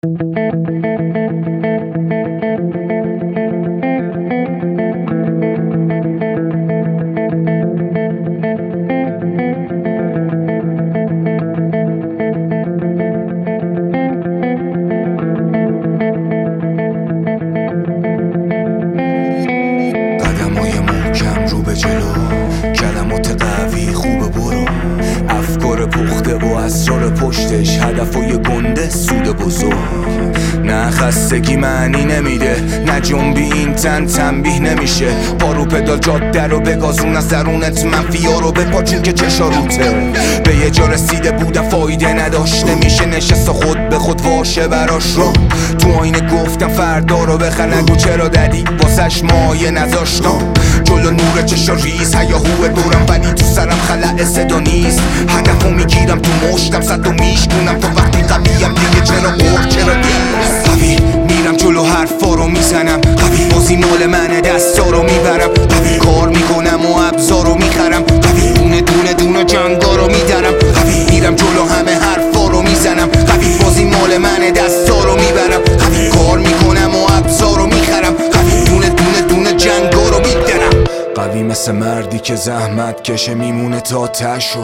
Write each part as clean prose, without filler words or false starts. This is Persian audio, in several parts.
قدمای محکم رو به جلو، کلمات قوی خوبه برو، افکار پخته و اسرار پشتش، هدفای گنده سود بزرگ. نه خستگی معنی نمیده، نه جنبی این تن تنبیه نمیشه. پارو پدال جاده رو بگازون، از درونت منفیا رو بپا چون که چشا روته. به یه جا رسیده بودم فایده نداشت، نمیشه نشست و خود به خود واشه براش رو. تو آینه گفتم فردا رو بخر، نگو چرا ددی واسش مایه نذاشتم. جلو نور چشا ریز هیاهوه دورم، ولی تو سرم خلع صدا نیست. هدفو میگیرم تو مشتم، صد و میشکنم تا وقتی قویم دیگه چرا قرق چرا نیست. قوی میرم جلو حرفا رو میزنم، قوی بازی مال منه دستا رو میبرم، قوی کار میکنم و ابزار رو میخرم، قوی دونه دونه دونه جنگا رو میدرم، قوی میرم جلو همه حرفا رو میزنم، قوی بازی مال منه دستا رو میبرم، قوی کار میکنم و ابزار رو میخرم، قوی دونه دونه دونه جنگا رو میدرم. قوی مثل مردی که زحمت کشه میمونه تا تشو،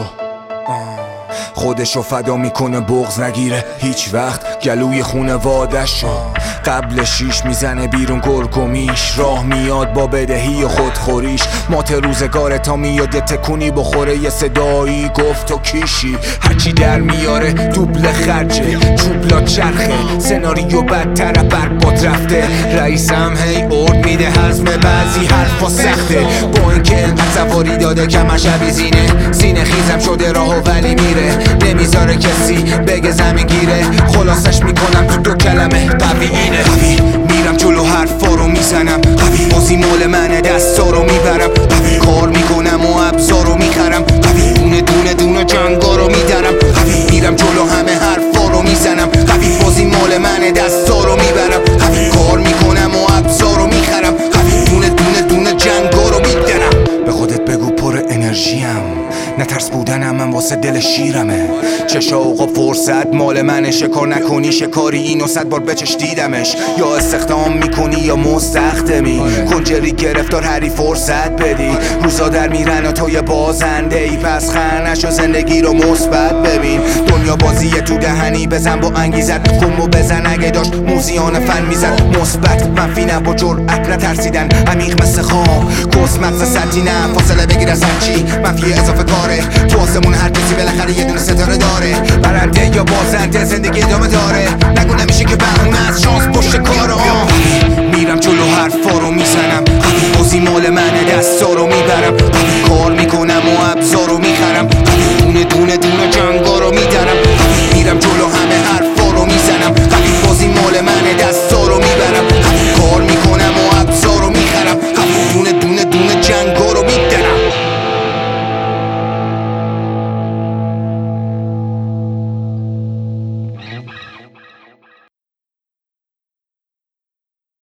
خودشو فدا میکنه بغض نگیره هیچ وقت گلوی خونواده‌شو. قبل شیش میزنه بیرون گرگومیش، راه میاد با بدهی و خودخوریش. مات روزگاره تا میاد یه تکونی بخوره، یه صدایی گفت و کیشی. هرچی در میاره دوبل خرجه، چوبلا چرخه، سناریو بدتر برباد رفته. رئیسم هی ارد میده حزم بعضی حرفا سخته، با اینکه انقدر سواری داده کمش سینه خیزم شده راهو ولی میره، نمیذاره کسی بگه زمین گیره. خلاصش میکنم تو دو کلمه، قوی اینه. قوی میرم جلو حرفا رو میزنم، قوی بازی مال منه دستا رو میبرم، قوی کار میکنم و ابزار رو میخرم، قوی دونه دونه دونه جنگا رو میدرم، قوی میرم جلو همه حرفا رو میزنم، قوی بازی مال منه دستا رو میبرم، قوی کار میکنم و ابزار رو میخرم، قوی دونه دونه دونه جنگا رو میدرم. به خودت بگو پر انرژیم، نترس بودنم من واسه دل شیرمه. چشا آقا فرصت مال منه، شکار نکنی شکاری اینو 100 بار بچش دیدمش. یا استخدام میکنی یا مستخدمی، کنجری گرفتار هری فرصت بدی. روزا در میرن و تو یه بازنده ای، پس خنش و زندگی رو مثبت ببین. دنیا بازیه تو دهنی، بزن با انگیزت، گمو بزن اگه داشت موزیان فن میزد. مثبت منفی نه، با جرأت نترسیدن، عمیق مثل خواب کس مغز سطحی نه. فاصله بگیر از هرچی منفی اضافه کاره، تو آسمون هر کسی بالاخره یه دونه ستاره داره. برنده یا بازنده زندگی ادامه داره، نگو نمیشه که بهونه از شانس پشت کاره. میرم جلو حرفا رو میزنم، بازی مال منه دستا رو میبرم، کار میکنم و ابزار رو میخرم، دونه دونه دونه جنگا رو میدرم، میرم جلو همه حرفا رو میزنم، بازی مال منه دستا رو میبرم،